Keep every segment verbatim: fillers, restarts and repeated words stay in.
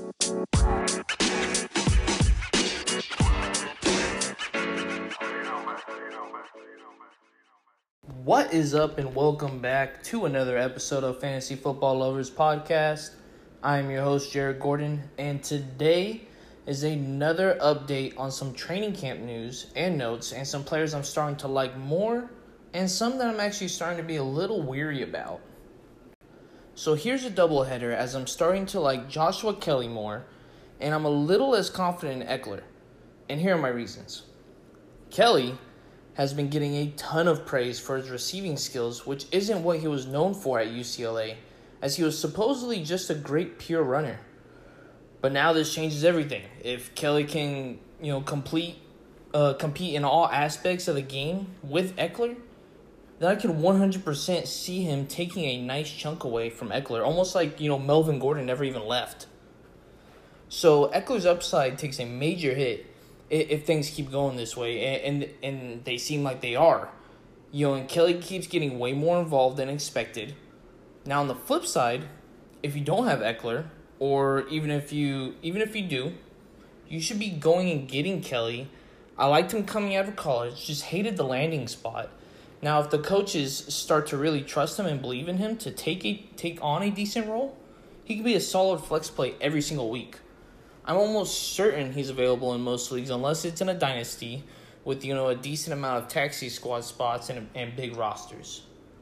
What is up, and welcome back to another episode of Fantasy Football Lovers Podcast. I am your host, Jared Gordon, and today is another update on some training camp news and notes and some players I'm starting to like more and some that I'm actually starting to be a little weary about. So here's a doubleheader as I'm starting to like Joshua Kelly more, and I'm a little less confident in Ekeler. And here are my reasons. Kelly has been getting a ton of praise for his receiving skills, which isn't what he was known for at U C L A, as he was supposedly just a great pure runner. But now this changes everything. If Kelly can, you know, complete, uh, compete in all aspects of the game with Ekeler, then I can one hundred percent see him taking a nice chunk away from Ekeler, almost like, you know, Melvin Gordon never even left. So Ekeler's upside takes a major hit if things keep going this way, and, and and they seem like they are. You know, and Kelly keeps getting way more involved than expected. Now, on the flip side, if you don't have Ekeler, or even if you even if you do, you should be going and getting Kelly. I liked him coming out of college, just hated the landing spot. Now, if the coaches start to really trust him and believe in him to take a take on a decent role, he could be a solid flex play every single week. I'm almost certain he's available in most leagues, unless it's in a dynasty with, you know, a decent amount of taxi squad spots and, and big rosters.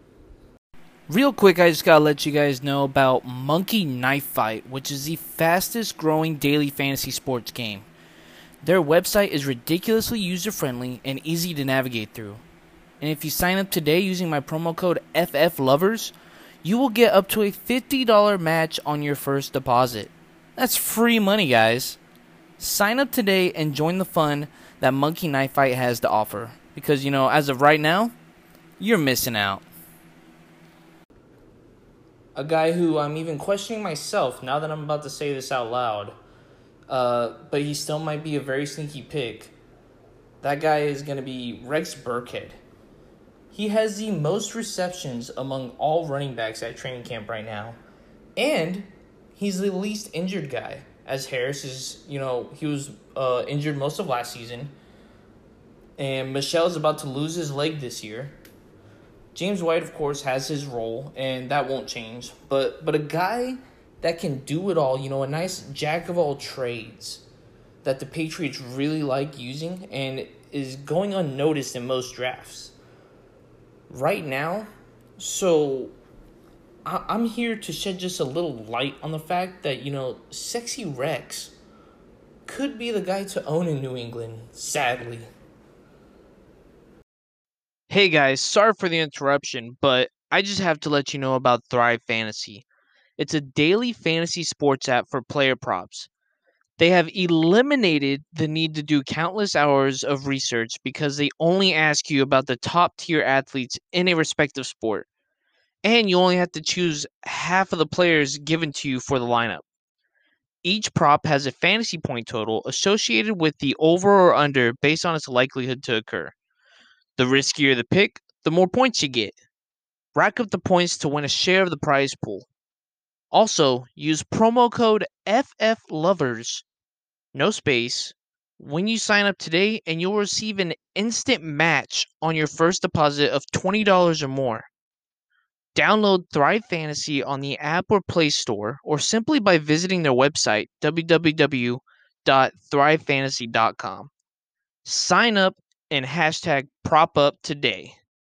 Real quick, I just gotta let you guys know about Monkey Knife Fight, which is the fastest growing daily fantasy sports game. Their website is ridiculously user-friendly and easy to navigate through. And if you sign up today using my promo code F F Lovers, you will get up to a fifty dollars match on your first deposit. That's free money, guys. Sign up today and join the fun that Monkey Knife Fight has to offer. Because, you know, as of right now, you're missing out. A guy who I'm even questioning myself now that I'm about to say this out loud. Uh, but he still might be a very sneaky pick. That guy is going to be Rex Burkhead. He has the most receptions among all running backs at training camp right now. And he's the least injured guy, as Harris is, you know, he was uh, injured most of last season. And Michel's about to lose his leg this year. James White, of course, has his role, and that won't change. But but a guy that can do it all, you know, a nice jack of all trades that the Patriots really like using and is going unnoticed in most drafts. Right now, so I'm here to shed just a little light on the fact that, you know, Sexy Rex could be the guy to own in New England, sadly. Hey guys, sorry for the interruption, but I just have to let you know about Thrive Fantasy. It's a daily fantasy sports app for player props. They have eliminated the need to do countless hours of research because they only ask you about the top tier athletes in a respective sport. And you only have to choose half of the players given to you for the lineup. Each prop has a fantasy point total associated with the over or under based on its likelihood to occur. The riskier the pick, the more points you get. Rack up the points to win a share of the prize pool. Also, use promo code F F Lovers, no space, when you sign up today, and you'll receive an instant match on your first deposit of twenty dollars or more. Download Thrive Fantasy on the App or Play Store, or simply by visiting their website, w w w dot thrive fantasy dot com. Sign up and hashtag prop up today.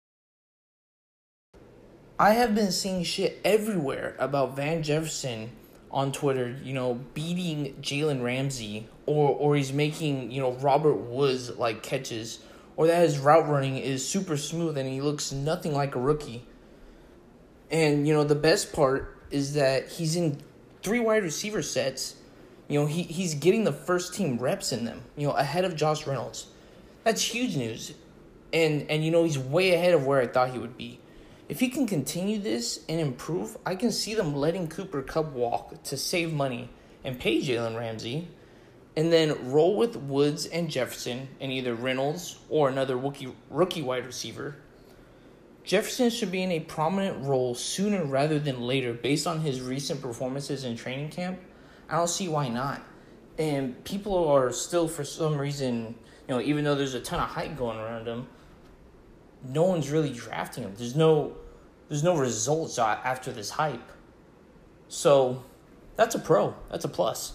I have been seeing shit everywhere about Van Jefferson on Twitter, you know, beating Jalen Ramsey, or or he's making, you know, Robert Woods like catches, or that his route running is super smooth and he looks nothing like a rookie. And, you know, the best part is that he's in three wide receiver sets. You know, he, he's getting the first team reps in them, you know, ahead of Josh Reynolds. That's huge news. And, and you know, he's way ahead of where I thought he would be. If he can continue this and improve, I can see them letting Cooper Kupp walk to save money and pay Jalen Ramsey, and then roll with Woods and Jefferson and either Reynolds or another rookie, rookie wide receiver. Jefferson should be in a prominent role sooner rather than later based on his recent performances in training camp. I don't see why not. And people are still, for some reason, you know, even though there's a ton of hype going around him, no one's really drafting him. There's no, there's no results after this hype. So, that's a pro. That's a plus.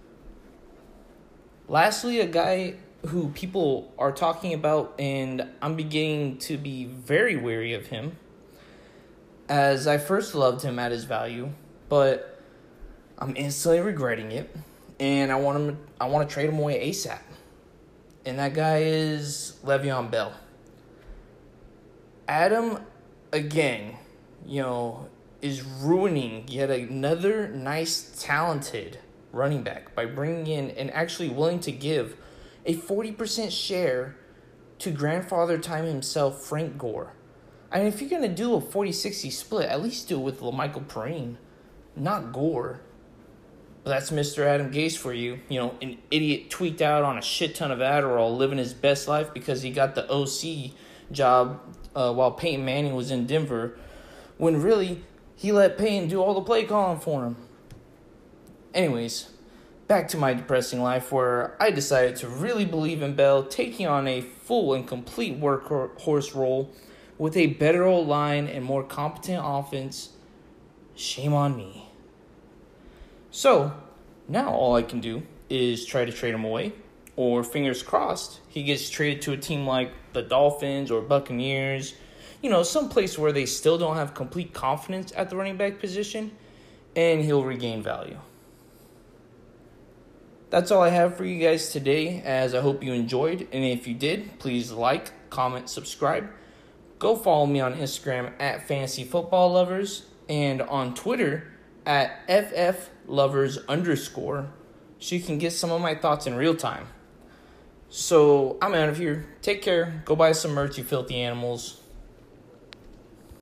Lastly, a guy who people are talking about, and I'm beginning to be very wary of him, as I first loved him at his value, but I'm instantly regretting it, and I want him. I want to trade him away ASAP. And that guy is Le'Veon Bell. Adam, again, you know, is ruining yet another nice, talented running back by bringing in and actually willing to give a forty percent share to grandfather time himself, Frank Gore. I mean, if you're going to do a forty sixty split, at least do it with LaMichael Perine, not Gore. But that's Mister Adam Gase for you. You know, an idiot tweaked out on a shit ton of Adderall, living his best life because he got the O C job uh, while Peyton Manning was in Denver, when really he let Peyton do all the play calling for him. Anyways, back to my depressing life where I decided to really believe in Bell, taking on a full and complete workhorse role with a better O-line and more competent offense. Shame on me. So, now all I can do is try to trade him away, or fingers crossed, he gets traded to a team like the Dolphins or Buccaneers, you know, some place where they still don't have complete confidence at the running back position, and he'll regain value. That's all I have for you guys today, as I hope you enjoyed, and if you did, please like, comment, subscribe. Go follow me on Instagram at Fantasy Football Lovers, and on Twitter at F F Lovers underscore, so you can get some of my thoughts in real time. So, I'm out of here. Take care. Go buy some merch, you filthy animals.